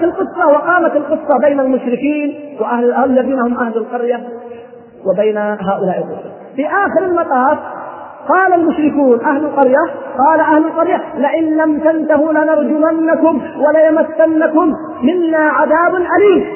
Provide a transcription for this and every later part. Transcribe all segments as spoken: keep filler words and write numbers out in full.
القصة وقامت القصة بين المشركين وأهل الذين هم أهل القرية وبين هؤلاء الرسل. في آخر المطاف قال المشركون أهل القرية قال أهل القرية لئن لم تنتهوا لنرجمنكم وليمسنكم منا عذاب أليم.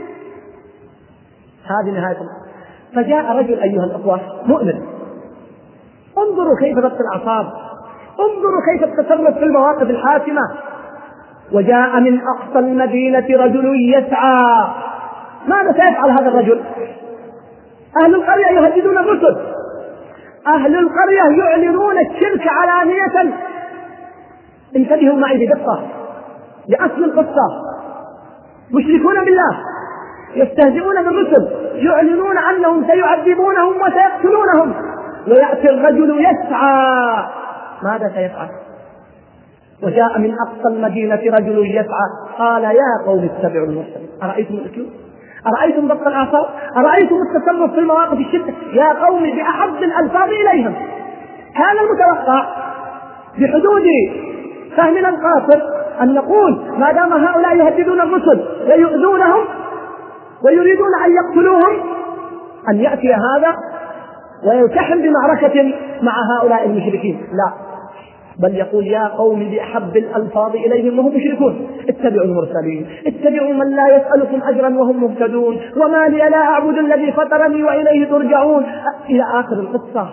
هذه نهاية. فجاء رجل أيها الأخوة مؤمن، انظروا كيف ضبط الأعصاب، انظروا كيف التصرف في المواقف الحاسمة. وجاء من أقصى المدينة رجل يسعى. ماذا سيفعل هذا الرجل؟ أهل القرية يهددون الرسل، أهل القرية يعلنون الشرك علانية. انتبهوا معي بدقة لأصل القصة. مشركون بالله يستهزئون بالرسل، يعلنون أنهم سيعذبونهم وسيقتلونهم، ويأتي الرجل يسعى. ماذا سيفعل؟ وجاء من أقصى المدينة رجل يسعى قال يا قوم اتبعوا المرسلين. أرأيتم الأسلوب؟ أرأيتم ضبط الأعصاب؟ أرأيتم التصرف في المواقف الشدة؟ يا قوم بأحب الألفاظ إليهم. كان المتوقع بحدود فهمنا القاصر أن نقول ما دام هؤلاء يهددون الرسل ويؤذونهم ويريدون أن يقتلوهم أن يأتي هذا ويلتحم بمعركة مع هؤلاء المشركين. لا، بل يقول يا قوم بأحب الألفاظ إليهم وهم مشركون اتبعوا المرسلين، اتبعوا من لا يسألكم أجرا وهم مهتدون، وما لي لا أعبد الذي فطرني وإليه ترجعون، إلى آخر القصة.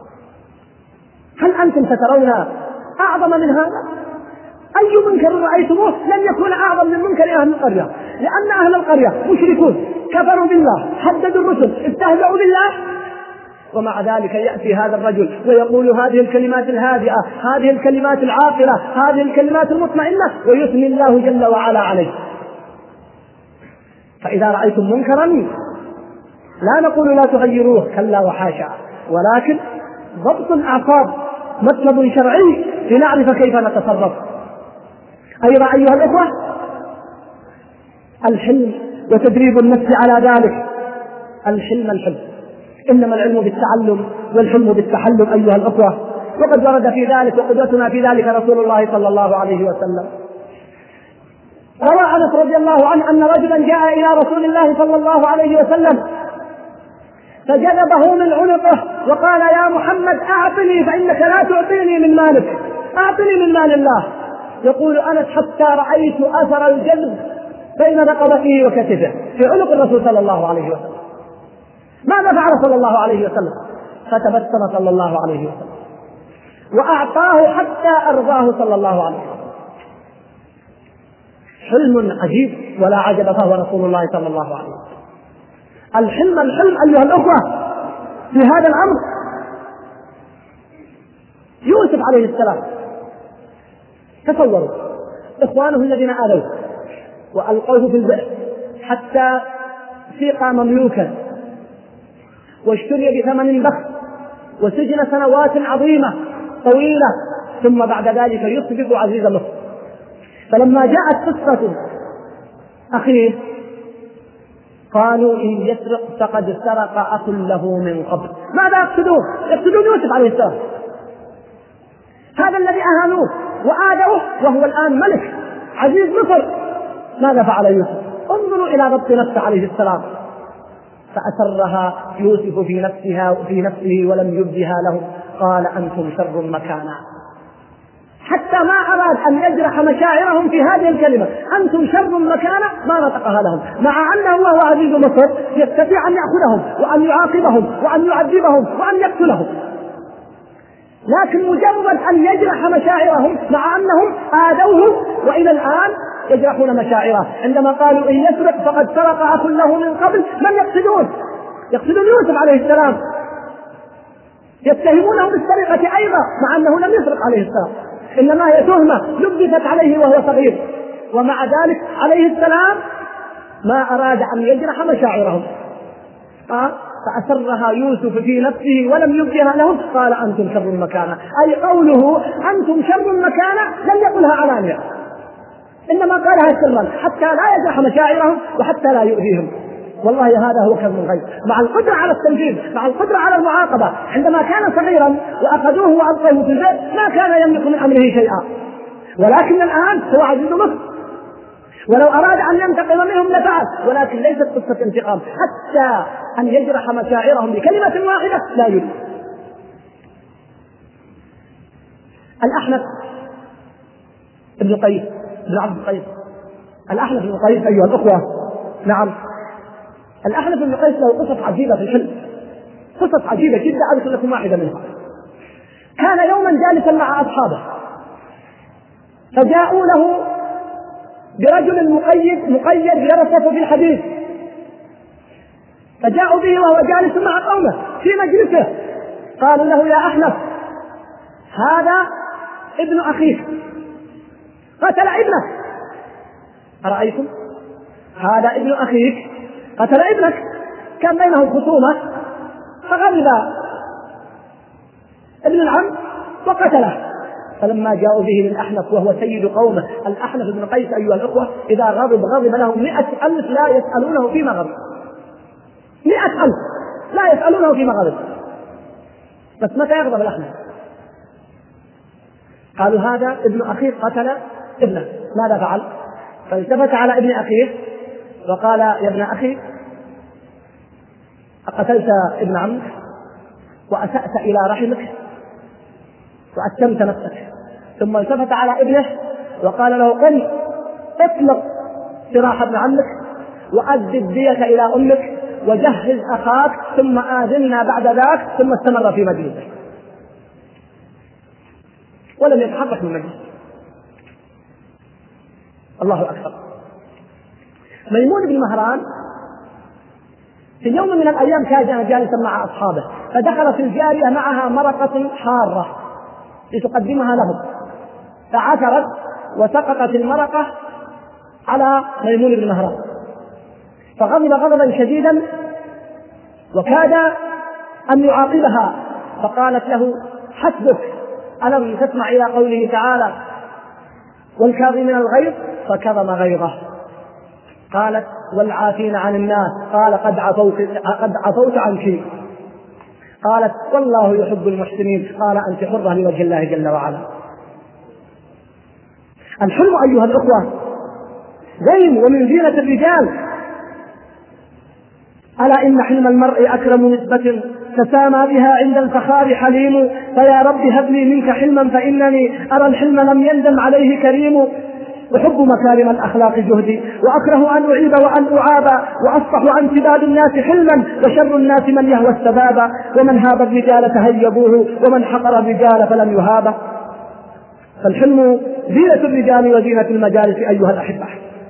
هل أنتم سترون أعظم من هذا؟ أي منكر رأيتموه لن يكون أعظم من منكر أهل القرية، لأن أهل القرية مشركون كفروا بالله، حددوا الرسل، استهزأوا بالله، ومع ذلك يأتي هذا الرجل ويقول هذه الكلمات الهادئة، هذه الكلمات العاقلة، هذه الكلمات المطمئنة، ويثني الله جل وعلا عليه. فإذا رأيتم منكرا لا نقول لا تغيروه، كلا وحاشا، ولكن ضبط الأعصاب مطلب شرعي لنعرف كيف نتصرف. أيضا أيها الأخوة الحلم وتدريب النفس على ذلك. الحلم الحلم إنما العلم بالتعلم والحلم بالتحلم أيها الأخوة، وقد ورد في ذلك وقدوتنا في ذلك رسول الله صلى الله عليه وسلم. روى أنس رضي الله عنه أن رجلا جاء إلى رسول الله صلى الله عليه وسلم فجذبه من عنقه وقال يا محمد أعطني فإنك لا تعطيني من مالك، أعطني من مال الله. يقول أنس حتى رأيت أثر الجذب بين رقبته وكتفه في عنق الرسول صلى الله عليه وسلم. ماذا فعل صلى الله عليه وسلم؟ فتبسم صلى الله عليه وسلم وأعطاه حتى أرضاه صلى الله عليه وسلم. حلم عجيب ولا عجب، فهو رسول الله صلى الله عليه وسلم. الحلم الحلم أيها الأخوة في هذا الأمر. يوسف عليه السلام تصوروا إخوانه الذين آلوه وألقوه في البئر حتى سيق مملوكا واشتري بثمن بخس وسجن سنوات عظيمة طويلة، ثم بعد ذلك يصبح عزيز مصر. فلما جاءت قصة أخيه قالوا إن يسرق فقد سرق أخ له من قبل. ماذا يقصدون؟ يقصدون يوسف عليه السلام، هذا الذي أهانوه وآذوه وهو الآن ملك عزيز مصر. ماذا فعل يوسف؟ انظروا إلى ضبط نفسه عليه السلام. فأسرها يوسف في نفسها في نفسه ولم يبدها له، قال أنتم شر مكانا. حتى ما أراد أن يجرح مشاعرهم في هذه الكلمة، أنتم شر مكانا، ما نطقها لهم، مع أنه وهو عزيز مصر يستطيع أن يأخذهم وأن يعاقبهم وأن يعذبهم وأن يقتلهم، لكن مجرد أن يجرح مشاعرهم مع أنهم آذوه وإلى الآن يجرحون مشاعره. عندما قالوا إن يسرق فقد سرق أخ له من قبل، من يقصدون؟ يقصدون يوسف عليه السلام، يتهمونه بالسرقة أيضا مع أنه لم يسرق عليه السلام، إنما هي تهمة لبست عليه وهو صغير، ومع ذلك عليه السلام ما أراد أن يجرح مشاعرهم. آه؟ فأسرها يوسف في نفسه ولم يبدها لهم، قال أنتم شر مكانا، أي قوله أنتم شر مكانا لم يقلها علانية، إنما قالها سرا حتى لا يجرح مشاعرهم وحتى لا يؤذيهم. والله هذا هو كظم الغيظ، مع القدرة على التنفيذ، مع القدرة على المعاقبة. عندما كان صغيرا وأخذوه وألقوه في البئر ما كان يملك من أمره شيئا، ولكن الآن هو عزيز مصر، ولو أراد أن ينتقم منهم لفعل، ولكن ليست قصة انتقام، حتى أن يجرح مشاعرهم بكلمة واحدة لا يريد. الأحنف ابن قيس بن عبد القيس، الأحنف بن قيس أيها الأخوة، نعم، الأحنف بن قيس له قصص عجيبة في الحلم، قصص عجيبة جدا، أذكر لكم واحدة منها. كان يوما جالسا مع أصحابه فجاءوا له برجل مقيد مقيد يرصف في الحديث، فجاءوا به وهو جالس مع قومه في مجلسه، قالوا له يا أحنف هذا ابن أخيك قتل ابنك، أرأيتم؟ هذا ابن أخيك قتل ابنك. كان بينهم خصومة فغضب ابن العم وقتله. فلما جاءوا به للأحنف وهو سيد قومه، الأحنف بن قيس أيها الأخوة إذا غضب غضب له مئة ألف لا يسألونه فيما غضب، مئة ألف لا يسألونه فيما غضب. بس متى يغضب الأحنف؟ قالوا هذا ابن أخيك قتل ابنه، ماذا فعل؟ فالتفت على ابن أخيه وقال يا ابن أخي أقتلت ابن عمك وأسأت إلى رحمك وأتمت نفسك. ثم التفت على ابنه وقال له قم اطلق سراح ابن عمك وأد الدية إلى أمك وجهز أخاك ثم آذنا بعد ذاك. ثم استمر في مجلسه ولم يتحرك من مجلسه. الله أكبر. ميمون بن مهران في يوم من الأيام كان جالسا مع أصحابه، فدخلت الجارية معها مرقة حارة لتقدمها لهم، فعثرت وسقطت المرقة على ميمون بن مهران، فغضب غضبا شديدا وكاد أن يعاقبها، فقالت له حسبك ألم تسمع إلى قوله تعالى والكاظمين الغيظ فكظم غيظه. قالت والعافين عن الناس، قال قد عفوت, قد عفوت عنك. قالت والله يحب المحسنين، قال أنت حرة لوجه الله جل وعلا. الحلم أيها الأخوة زين ومن زينة الرجال. ألا إن حلم المرء أكرم نسبة تسامى بها عند الفخار حليم، فيا رب هب لي منك حلما فإنني أرى الحلم لم يندم عليه كريم. أحب مكارم الأخلاق جهدي وأكره أن أعيب وأن أعاب، وأصفح عن سباب الناس حلما وشر الناس من يهوى السباب، ومن هاب الرجال تهيبوه ومن حقر الرجال فلم يهاب. فالحلم زينة الرجال وزينة المجالس أيها الأحبة.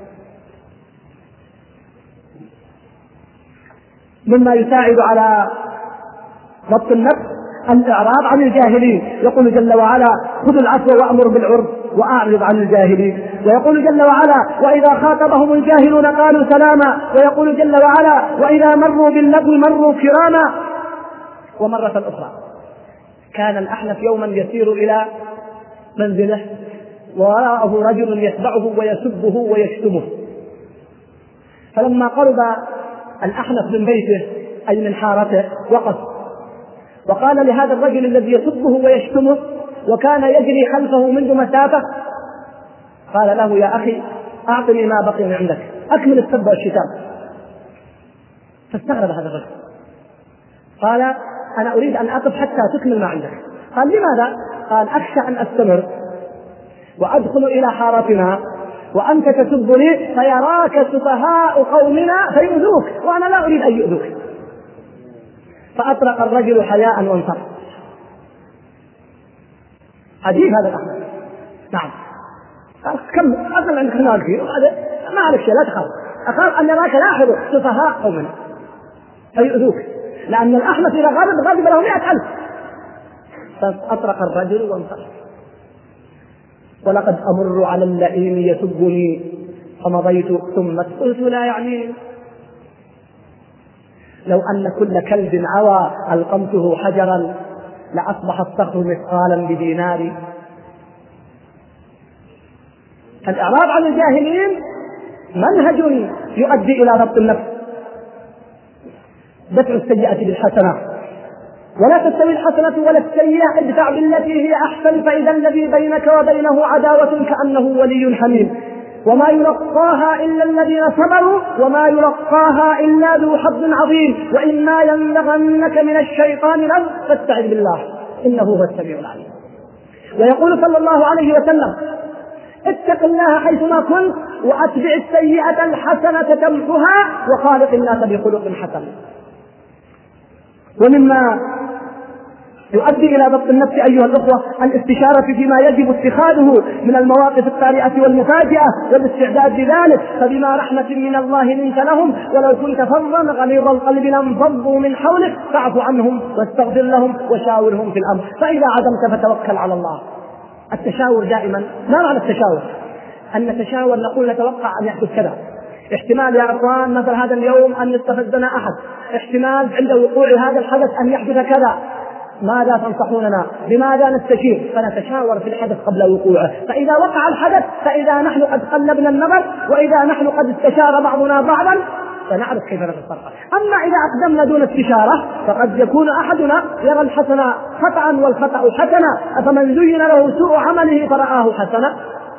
مما يساعد على ضبط النفس الإعراض عن الجاهلين. يقول جل وعلا خذ العفو وأمر بالعرف وأعرض عن الجاهلين. ويقول جل وعلا وإذا خاطبهم الجاهلون قالوا سلاما. ويقول جل وعلا وإذا مروا باللغو مروا كراما. ومرة أخرى كان الأحنف يوما يسير إلى منزله ووراءه رجل يتبعه ويسبه ويشتمه، فلما قرب الأحنف من بيته أي من حارته وقف وقال لهذا الرجل الذي يسبه ويشتمه وكان يجري خلفه منذ مسافة، قال له يا أخي أعطني ما بقي من عندك، أكمل السب والشتام. فاستغرب هذا الرجل، قال أنا أريد أن أقف حتى تكمل ما عندك. قال لماذا؟ قال أخشى أن أستمر وأدخل إلى حارتنا وأنت تسبني فيراك سفهاء قومنا فيؤذوك وأنا لا أريد أن يؤذوك. فأطرق الرجل حياء وانصرف. عجيب هذا الأحمد. نعم قال كم أقل عندك خلال فيه ما عليك شيء لا تخاف، أخاف أن يراك لاحظ سفهاء قومنا فيؤذوك، لأن الأحمد إذا غضب غضب له مئة ألف. فأطرق الرجل وانصرف. ولقد أمر على اللئيم يسبني فمضيت ثم قلت لا يعني لو أن كل كلب عوى ألقمته حجرا لأصبح الصخر مثقالا بدينار. الإعراض عن الجاهلين منهج يؤدي إلى ضبط النفس. دفع السيئة بالحسنة ولا تستوي الحسنة ولا السيئة ادفع بالتي هي أحسن فإذا الذي بينك وبينه عداوة كأنه ولي حميم. وما يلقاها إلا الذين صبروا وما يلقاها إلا ذو حظ عظيم. وإما ينزغنك من الشيطان نزغ فاستعذ بالله إنه هو السميع العليم. ويقول صلى الله عليه وسلم: اتق الله حيثما كنت وأتبع السيئة الحسنة تمحها وخالق الناس بخلق حسن. ومما يؤدي إلى ضبط النفس أيها الأخوة الاستشارة فيما يجب اتخاذه من المواقف الطارئة والمفاجئة والاستعداد لذلك. فبما رحمة من الله لنت لهم ولو كنت فظا غليظ القلب لانفضوا من حولك فاعف عنهم واستغفر لهم وشاورهم في الأمر. فإذا عزمت فتوكل على الله. التشاور دائما، ما معنى التشاور؟ أن نتشاور نقول نتوقع أن يحدث كذا، احتمال يا أخوان مثل هذا اليوم أن يستفزنا أحد، احتمال عند وقوع هذا الحدث أن يحدث كذا، ماذا تنصحوننا؟ بماذا نستشير؟ فنتشاور في الحدث قبل وقوعه. فإذا وقع الحدث فإذا نحن قد قلبنا النظر وإذا نحن قد استشار بعضنا بعضا فنعرف كيف نتصرف. أما إذا أقدمنا دون استشارة فقد يكون أحدنا يرى الحسن خطأ والخطأ حسنا، أفمن زين له سوء عمله فرآه حسنا.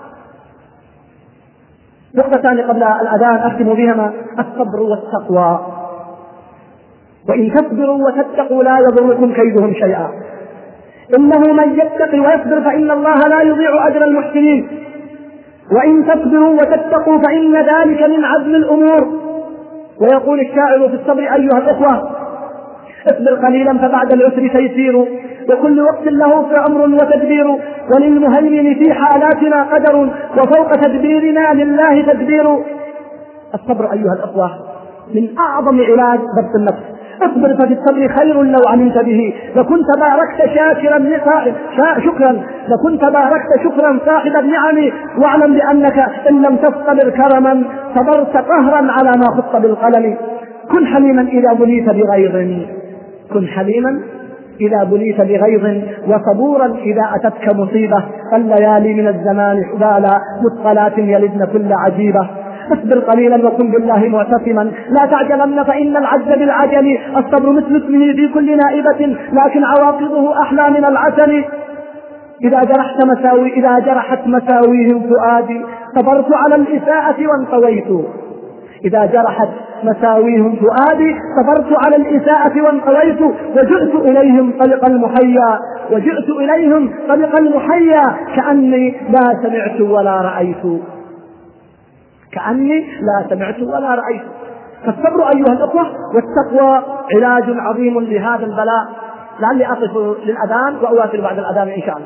نقطتان قبل الأذان أختم بهما: الصبر والتقوى. وإن تصبروا وتتقوا لا يضركم كيدهم شيئا، إنه من يتقي ويصبر فإن الله لا يضيع أجر المحسنين. وإن تصبروا وتتقوا فإن ذلك من عزم الأمور. ويقول الشاعر في الصبر أيها الأخوة: اصبر قليلا فبعد العسر تيسير، وكل وقت له في أمر وتدبير، وللمهيمن في حالاتنا قدر، وفوق تدبيرنا لله تدبير. الصبر أيها الأخوة من أعظم علاج ضبط النفس. اصبر ففي الصبر خير لو علمت به، لكنت باركت شاكرا شكرا لكنت باركت شكرا صاحب النعم. واعلم بأنك إن لم تصطبر كرما صبرت قهرا على ما خط بالقلم. كن حليما إذا بليت بغيظ كن حليما إذا بليت بغيظ وصبورا إذا أتتك مصيبة. الليالي من الزمان حبالا مثقلات يلدن كل عجيبة. اصبر قليلا وكن بالله معتصما، لا تعجلن فإن العجز بالعجل. الصبر مثل اسمه في كل نائبة لكن عواقبه أحلى من العسل. إذا جرحت مساوي إذا جرحت مساويهم فؤادي صبرت على الإساءة وانطويت. إذا جرحت مساويهم فؤادي صبرت على الإساءة وانطويت. وجئت إليهم طلق المحيا وجئت إليهم طلق المحيا كأني لا سمعت ولا رأيت كأني لا سمعت ولا رأيت. فالصبر أيها الأخوة والتقوى علاج عظيم لهذا البلاء. لعلي أقف للأذان وأواصل بعد الأذان إن شاء الله.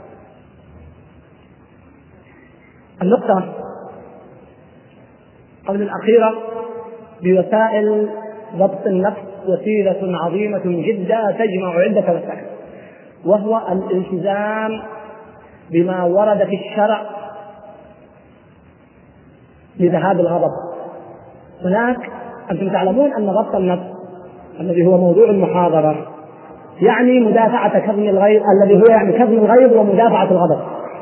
النقطة قبل الأخيرة بوسائل ضبط النفس وسيلة عظيمة جدا تجمع عدة وسائل، وهو الالتزام بما ورد في الشرع لذهاب الغضب. هناك أنتم تعلمون أن ضبط النفس الذي هو موضوع المحاضرة يعني مدافعة كظم الغيظ، الذي هو يعني كظم الغيظ ومدافعة الغضب.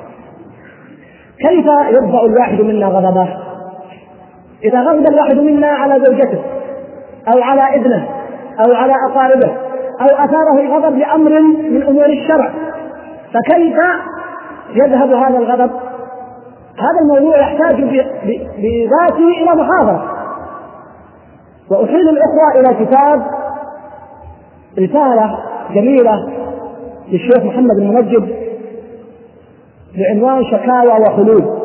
كيف يرفع الواحد منا غضبه؟ إذا غضب الواحد منا على زوجته أو على ابنه أو على أقاربه أو أثاره الغضب لأمر من أمور الشرع، فكيف يذهب هذا الغضب؟ هذا الموضوع يحتاج بذاته إلى محاضرة. وأحيل الإخوة إلى كتاب رسالة جميلة للشيخ محمد المنجد بعنوان شكاوى وحلول،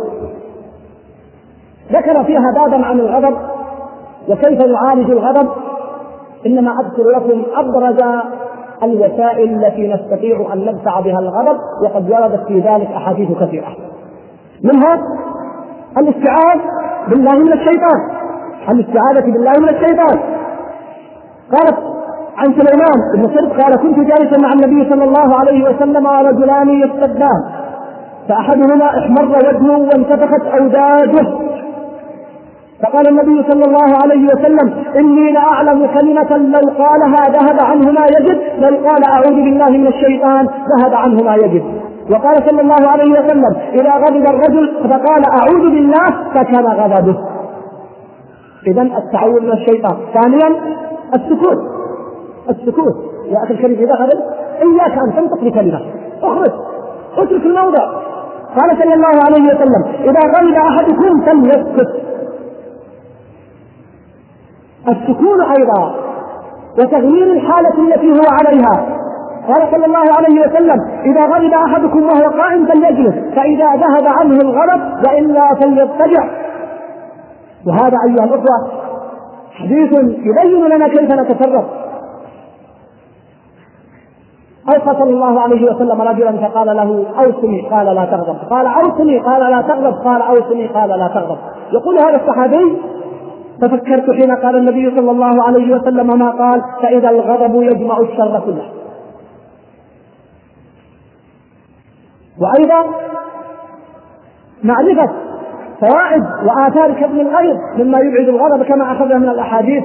ذكر فيها بابا عن الغضب وكيف نعالج الغضب. إنما أذكر لكم أبرز الوسائل التي نستطيع أن ندفع بها الغضب، وقد وردت في ذلك أحاديث كثيرة، منها الاستعاذة بالله من الشيطان الاستعاذة بالله من الشيطان. قالت عن سليمان بن صرف قال: كنت جالسا مع النبي صلى الله عليه وسلم ورجلان يستدان، فأحدهما احمر وجهه وانتفخت أوداجه، فقال النبي صلى الله عليه وسلم: إني لأعلم كلمة لو قالها ذهب عنه ما يجد، لو قال أعوذ بالله من الشيطان ذهب عنه ما يجد. وقال صلى الله عليه وسلم: إذا غضب الرجل فقال أعوذ بالله فكان غضبه. إذن التعوذ من الشيطان. ثانيا السكوت السكوت يا أخي الكريم، إذا غضب إياك أن تنطق بكلمة، اخرج اترك الموضع. قال صلى الله عليه وسلم: إذا غضب أحدكم فليسكت. السكون أيضا وتغيير الحالة التي هو عليها. قال صلى الله عليه وسلم: إذا غضب أحدكم وهو قائم فليجلس، فإذا ذهب عنه الغضب وإلا فليضطجع. وهذا أيها الأخوة حديث يبين لنا كيف نتصرف. أوصى صلى الله عليه وسلم رجلا فقال له: أوصني، قال: لا تغضب. قال: أوصني، قال: لا تغضب. قال: أوصني، قال: لا تغضب. يقول هذا الصحابي: ففكرت حين قال النبي صلى الله عليه وسلم ما قال: فإذا الغضب يجمع الشر كله. وأيضا معرفة فوائد وآثار كظم الغيظ مما يبعد الغضب كما أخذنا من الأحاديث.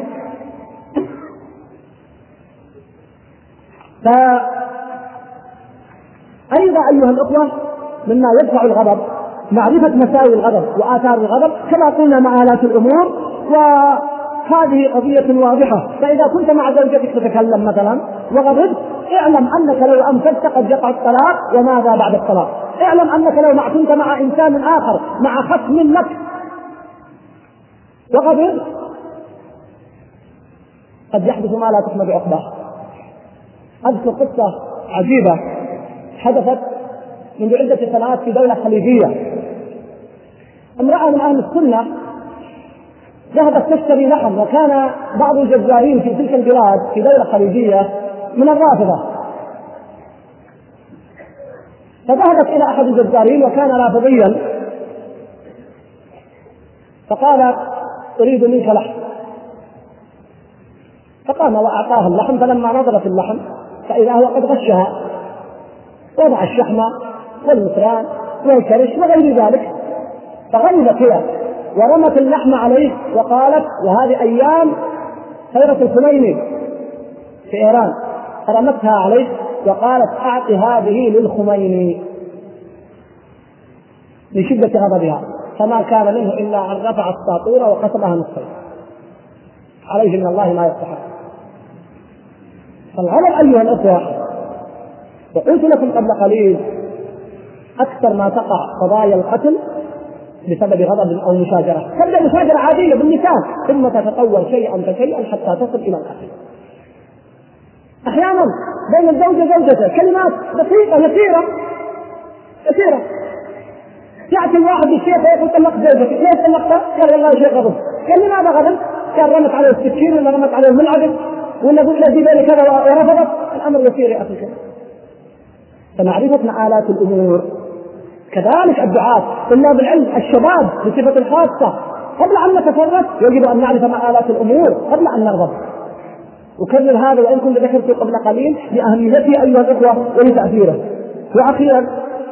فأيضا أيها الأخوة مما يدفع الغضب معرفة مساوي الغضب وآثار الغضب كما قلنا مع آلات الأمور، وهذه قضية واضحة. فإذا كنت مع زوجتك تتكلم مثلا وغضبت، اعلم أنك لو أنفذت قد يقع الطلاق، وماذا بعد الطلاق؟ اعلم أنك لو ما كنت مع إنسان آخر مع خصم لك وغضب قد يحدث ما لا تحمد عقباه. أذكر قصة عجيبة حدثت منذ عدة سنوات في دولة خليجية. امرأة من أهل السنة ذهبت تشتري لحم، وكان بعض الجزارين في تلك البلاد في دولة خليجية من الرافضة، فذهبت إلى أحد الجزارين وكان رافضيا، فقال: أريد منك لحم. فقام وأعطاها اللحم، فلما نظرت اللحم فإذا هو قد غشها، وضع الشحم والمصران والكرش وغير ذلك، فغضبت هي ورمت اللحم عليه وقالت: وهذه أيام ثورة الخميني في إيران، فرمتها عليه وقالت: أعط هذه للخميني، من شدة غضبها، فما كان منه إلا أن رفع الساطورة وقسمها نصفين، عليه من الله ما يستحق. فالغضب أيها الأخوة، وقلت لكم قبل قليل أكثر ما تقع قضايا القتل بسبب غضب أو مشاجرة. تبدأ مشاجرة عادية باللسان ثم تتطور شيئا فشيئا حتى تصل إلى القتل. أحيانا بين الزوجة وزوجته كلمات بسيطة يسيرة يسيرة يأتي الواحد بالشيخ ويقول: طلقت زوجتك. ليش طلقتها؟ قال: والله شيء غضب. قال: لماذا غضب؟ قال: رمت عليه السكين ولا رمت عليه الملعقة ولا قلت له دي كذا ورفضت. الأمر يسير يا أخي. فمعرفة مآلات الأمور. كذلك الدعاة طلاب العلم الشباب بصفة خاصة، قبل أن نتصرف يجب أن نعرف مآلات الأمور قبل أن نغضب. أكرر هذا وإن كنت ذكرت قبل قليل لأهميته أيها الأخوة ولتأثيره. وأخيرا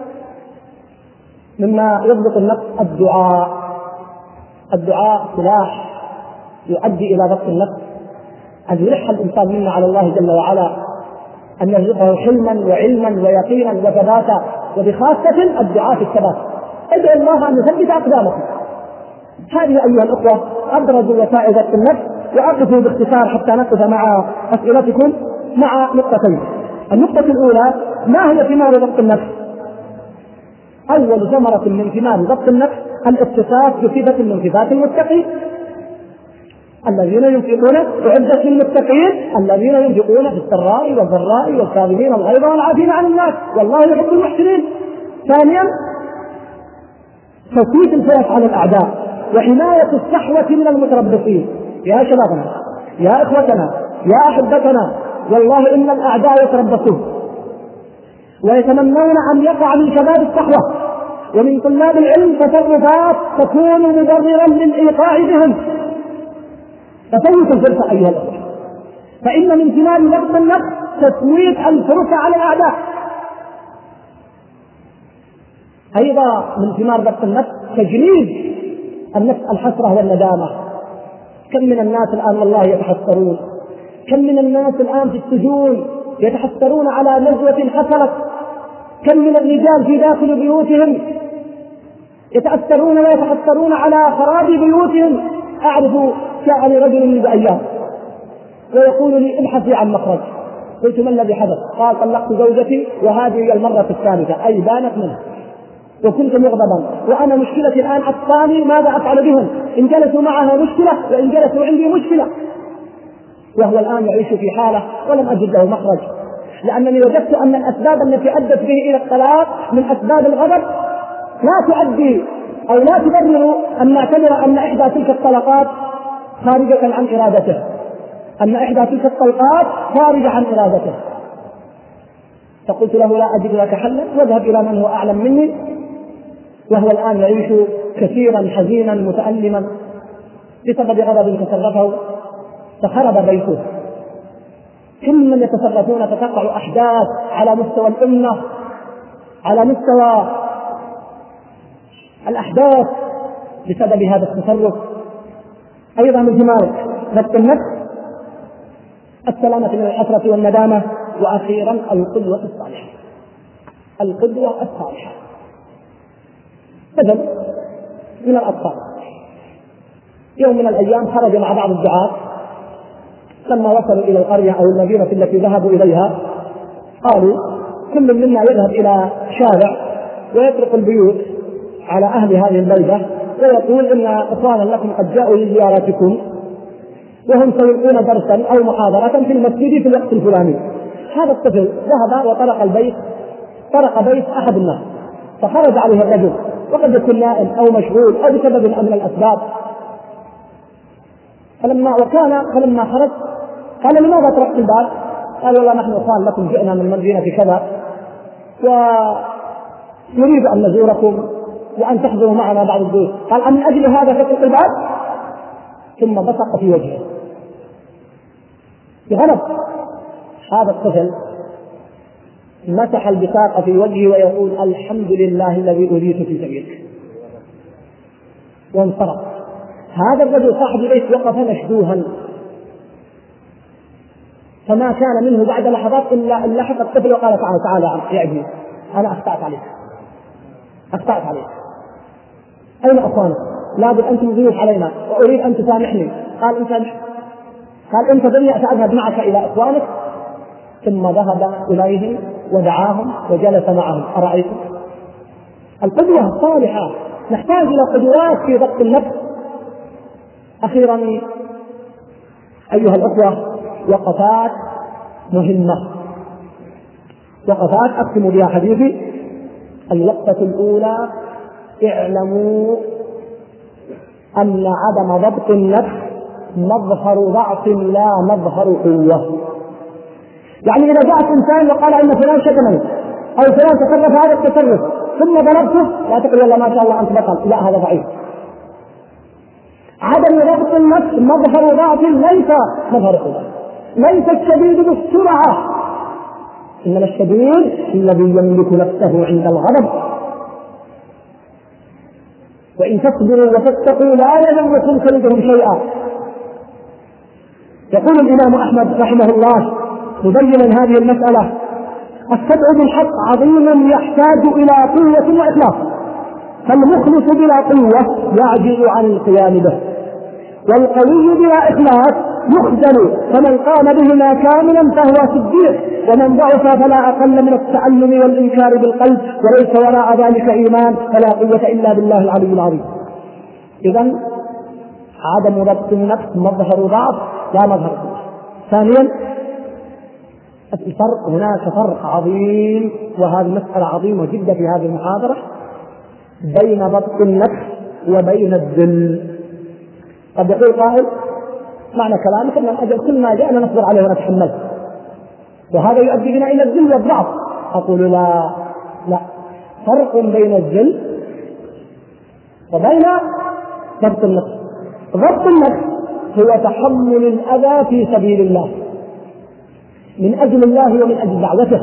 مما يضبط النفس الدعاء. الدعاء سلاح يؤدي إلى ضبط النفس، أن يلح الإنسان منا على الله جل وعلا، أن يرزقه حلما وعلما ويقينا وثباتا، وبخاصة الدعاء في الثبات. ادعو الله أن يثبت أقدامكم. هذه أيها الأخوة أبرز وسائل ضبط النفس. وأقف باختصار حتى نقف مع أسئلتكم مع نقطتين. النقطة الأولى: ما هي ثمار ضبط النفس؟ أول ثمرة من ثمار ضبط النفس الاتصاف بصفة من صفات المتقين، الذين ينفقون أعدت للمتقين الذين ينفقون في السراء والضراء والكاظمين الغيظ والعافين عن الناس والله يحب المحسنين. ثانيا: توقيت الفرص على الأعداء وحماية الصحوة من المتربصين. يا شبابنا، يا إخوتنا، يا أحبتنا، والله إن الأعداء يتربصون ويتمنون أن يقع من شباب الصحوة ومن طلاب العلم تصرفات تكون مبررا للإيقاع بهم. ففوت الفرصة أيها الأخوة، فإن من ثمار ضبط النفس تسويت الفرصة على الأعداء. أيضا من ثمار ضبط النفس تجنيد النفس الحسرة والندامة. كم من الناس الآن والله يتحسرون، كم من الناس الآن في السجون يتحسرون على نزوة حصلت، كم من الرجال في داخل بيوتهم يتأثرون ويتحسرون على خراب بيوتهم. أعرف جاءني رجل من بأيام ويقول لي: ابحثي عن مخرج. قلت: ما الذي حدث؟ قال: طلقت زوجتي وهذه هي المرة الثالثة، أي بانت منه. وكنت مغضبا وأنا مشكلتي الآن أطفالي ماذا أفعل بهم؟ إن جلسوا معها مشكلة وإن جلسوا عندي مشكلة. وهو الآن يعيش في حالة ولم أجد له مخرج، لأنني وجدت أن الأسباب التي أدت به إلى الطلاق من أسباب الغضب لا تؤدي أو لا تبرر أن نعتبر أن إحدى تلك الطلقات خارجة عن إرادته، أن إحدى تلك الطلقات خارجة عن إرادته. فقلت له لا أجد لك حلا، واذهب إلى من هو أعلم مني. وهو الآن يعيش كثيرا حزينا متألما بسبب غضب تصرفه فخرب بيته. كل من يتصرفون فتقع أحداث على مستوى الأمة، على مستوى الأحداث بسبب هذا التصرف. أيضا من ثمار ضبط النفس السلامة من الحسرة والندامة. وأخيرا القدوة الصالحة. القدوة الصالحة مثل من الأطفال، يوم من الأيام خرج مع بعض الدعاة، لما وصلوا إلى القرية أو المدينة التي ذهبوا إليها قالوا كل منا يذهب إلى شارع ويطرق البيوت على أهل هذه البلدة ويقول إن إخوانا لكم قد جاءوا لزيارتكم وهم سيلقون درسا أو محاضرة في المسجد في الوقت الفلاني. هذا الطفل ذهب وطرق البيت، طرق بيت أحد الناس، فخرج عليه الرجل وقد يكون نائم أو مشغول أو بسبب من الأسباب. فلما وكان فلما خرج قال لماذا طرقت الباب؟ قال والله نحن إخوان لكم جئنا من مدينة كذا ونريد أن نزوركم وأن تحضروا معنا بعض الضيوف. قال من أجل هذا فتح الباب؟ ثم بصق في وجهه بغضب. هذا الطفل مسح البصاق في وجهه ويقول الحمد لله الذي أريد في سبيلك، وانصرف. هذا الرجل صاحب البيت وقف مشدوها، فما كان منه بعد لحظات إلا أن لحق الطفل وقال تعالى تعالى يا ابني أنا أخطأت عليك أخطأت عليك أين أخوانك؟ لابد أن تضيف علينا وأريد أن تسامحني. قال أنت قال انتظرني سأذهب معك إلى إخوانك. ثم ذهب إليهم ودعاهم وجلس معهم. أرأيتم القدوة الصالحة؟ نحتاج إلى قدوات في ضبط النفس. أخيرا أيها الأخوة وقفات مهمة، وقفات أختم بها حديثي. الوقفة الأولى اعلموا أن عدم ضبط النفس مظهر ضعف لا مظهر قوة. يعني إذا جاء إنسان وقال إن فلان شتمني أو فلان تصرف هذا التصرف ثم ضربته لا تقول والله ما شاء الله أنت بطل، لا هذا ضعيف. عدم ضبط النفس مظهر ضعف ليس مظهر قوة. ليس الشديد بالسرعة، إنما الشديد الذي يملك نفسه عند الغضب. وإن تصبروا وتتقوا لا يضركم كيدهم شيئا. يقول الإمام أحمد رحمه الله مبينا هذه المسألة: السبع بالحق عظيم يحتاج إلى قوة وإخلاص، فالمخلص بلا قوة يعجز عن القيام به، والقوي بلا إخلاص يخجل، فمن قام بهما كاملا فهو صديق، ومن ضعف فلا أقل من التألم والإنكار بالقلب، وليس وراء ذلك إيمان، فلا قوة إلا بالله العلي العظيم. إذن عدم ضبط النفس مظهر ضعف لا مظهر قوة. ثانيا الفرق، هناك فرق عظيم، وهذه مسألة عظيمة جدا في هذه المحاضرة، بين ضبط النفس وبين الذل. قد يقول قائل معنى كلامك أن الأجل كل ما جاءنا نصبر عليه ونتحمله، وهذا يؤدي بنا إلى الذل والضعف. أقول لا لا، فرق بين الذل وبين ضبط النفس. ضبط النفس هو تحمل الأذى في سبيل الله من أجل الله ومن أجل دعوته،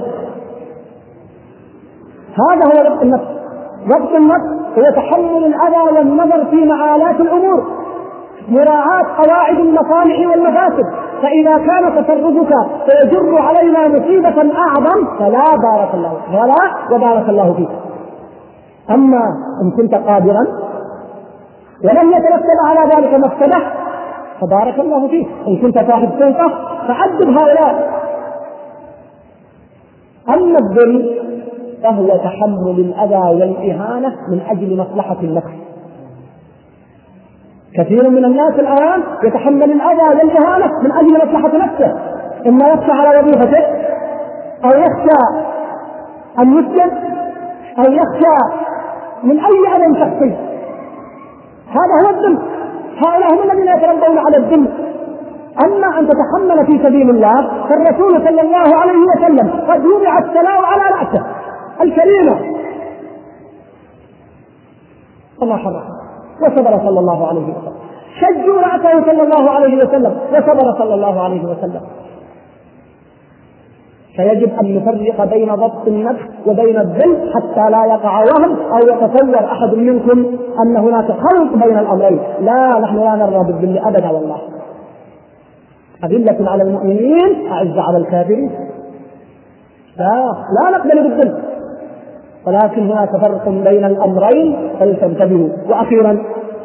هذا هو ضبط النفس. ضبط النفس هو تحمل الأذى والنظر في معالات الأمور، مراعاة قواعد المصالح والمفاسد. فإذا كان تصرفك سيجر علينا مصيبة أعظم فلا بارك الله ولا وبارك الله فيك. أما إن كنت قادرا ولم يترتب على ذلك مفسدة فبارك الله فيك. إن كنت صاحب سلطة فعذب هؤلاء. أما الذل فهو تحمل الأذى والإهانة من أجل مصلحة النفس. كثير من الناس الآن يتحمل الأذى والإهانة من أجل مصلحة نفسه، إما يخشى على وظيفته، أو يخشى أن يسجن، أو يخشى من أي أذى شخصي. هذا هو الذل، هؤلاء هم الذين يتربون على الذل. أما أن تتحمل في سبيل الله فالرسول صلى الله عليه وسلم قد وضع السلام على رأسه الكريمة الله حرمه وصبر صلى الله عليه وسلم، شجوا رأسه صلى الله عليه وسلم وصبر صلى الله عليه وسلم. فيجب أن نفرق بين ضبط النفس وبين الذل حتى لا يقع وهم أو يتصور أحد منكم أن هناك خلط بين الأمرين. لا، نحن لا نرى بالذل أبدا والله. أذلة على المؤمنين أعز على الكافرين، لا لا نقبل بالذل، ولكن هناك فرق بين الأمرين فلتنتبهوا. وأخيرا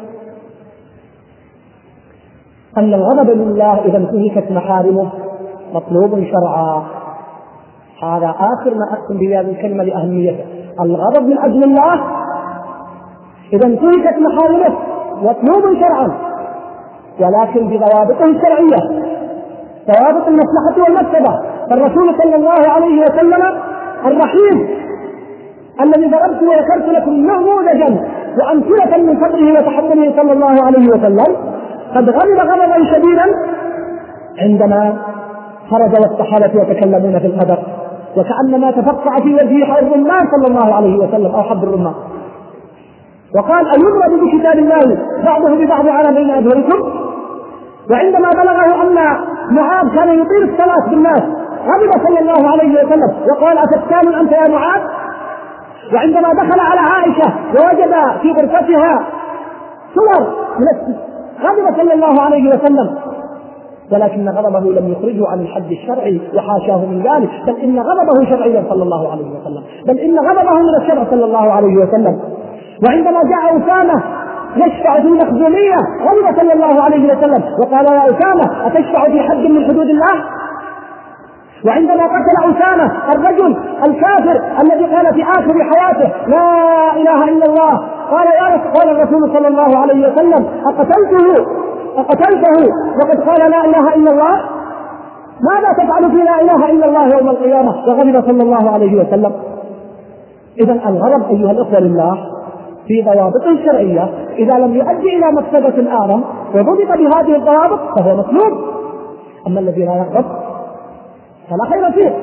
أن الغضب لله إذا انتهكت محارمه مطلوب شرعا. هذا آخر ما أختم بهذه الكلمة لأهميته. الغضب من أجل الله إذا انتهكت محارمه مطلوب شرعا، ولكن بضوابطه الشرعية، ضوابط المصلحة والمفسدة. فالرسول صلى الله عليه وسلم الرحيم الذي ضربت وذكرت لكم نموذجا وأمثلة من فضله وتحمله صلى الله عليه وسلم قد غضب غضبا شديدا عندما خرج والصحابة يتكلمون في القدر، وكأنما تفقع في وجهه حب الرمان صلى الله عليه وسلم أو حب الرمان، وقال أيضرب بكتاب الله بعضه ببعض على بين أظهركم. وعندما بلغه أن معاذ كان يطيل الصلاة بالناس غضب صلى الله عليه وسلم وقال أفتان أنت يا معاذ. وعندما دخل على عائشة ووجد في غرفتها صور غضب صلى الله عليه وسلم، ولكن غضبه لم يخرجه عن الحد الشرعي وحاشاه من ذلك، بل إن غضبه شرعيا صلى الله عليه وسلم، بل إن غضبه من الشرع صلى الله عليه وسلم. وعندما جاء أسامة يشفع في المخزومية غضب صلى الله عليه وسلم وقال يا أسامة أتشفع في حد من حدود الله. وعندما قتل أسامة الرجل الكافر الذي قال في آخر حياته لا إله إلا الله، قال يا رسول قال الرسول صلى الله عليه وسلم أقتلته أقتلته وقد قال لا إله إلا الله، ماذا تفعل في لا إله إلا الله يوم القيامة؟ وغضب صلى الله عليه وسلم. إذن الغضب أيها الأخوة لله في ضوابط شرعية إذا لم يؤدي إلى مفسدة أعظم وضبط بهذه الضوابط فهو مطلوب. أما الذي لا يغضب فلا خير فيه.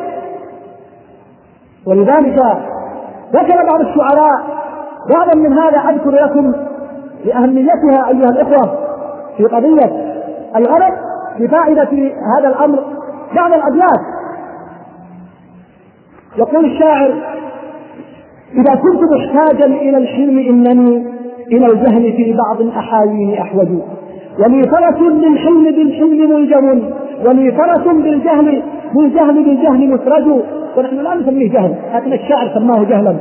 ولذلك ذكر بعض الشعراء بعضا من هذا أذكر لكم لأهميتها أيها الأخوة في قضية الغضب بفائدة هذا الأمر بعض الأبيات. يقول الشاعر إذا كنت محتاجا إلى الحلم إنني إلى الجهل في بعض الأحايين أحوج، ولي فرس للحلم بالحلم ملجم، ولي فرس بالجهل بالجهل بالجهل مسرج. ونحن لا نسميه جهل، لكن الشاعر سماه جهلا.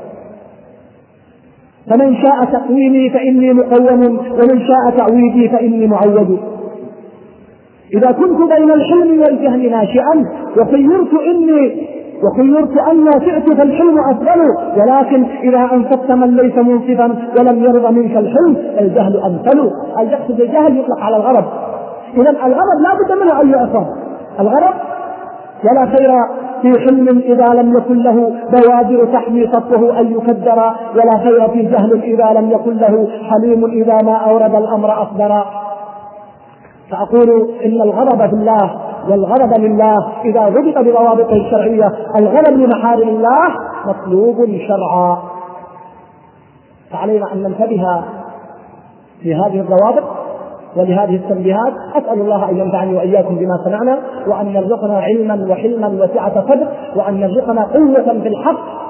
فمن شاء تقويمي فإني مقوم، ومن شاء تعويدي فإني معود. إذا كنت بين الحلم والجهل ناشئا وخيرت إني وخيرت أن نافعت فالحلم أفضل، ولكن إذا أنصفت من ليس منصفا ولم يرضى منك الحلم الجهل أمثل. يقصد الجهل يطلق على الغضب. إذا الغضب لا بد منه أيها الأخوة. الغضب ولا خير في حلم إذا لم يكن له بوادر تحمي سطوه أن يكدر، ولا خير في جهل إذا لم يكن له حليم إذا ما أورد الأمر أصدر. فأقول إن الغضب في الله والغضب لله إذا ضبط بضوابطه الشرعية الغضب لمحارم الله مطلوب شرعا. فعلينا أن ننتبه لهذه الضوابط ولهذه التنبيهات. أسأل الله أن ينفعني وإياكم بما سمعنا، وأن يرزقنا علما وحلما وسعة صدر، وأن يرزقنا قوة في الحق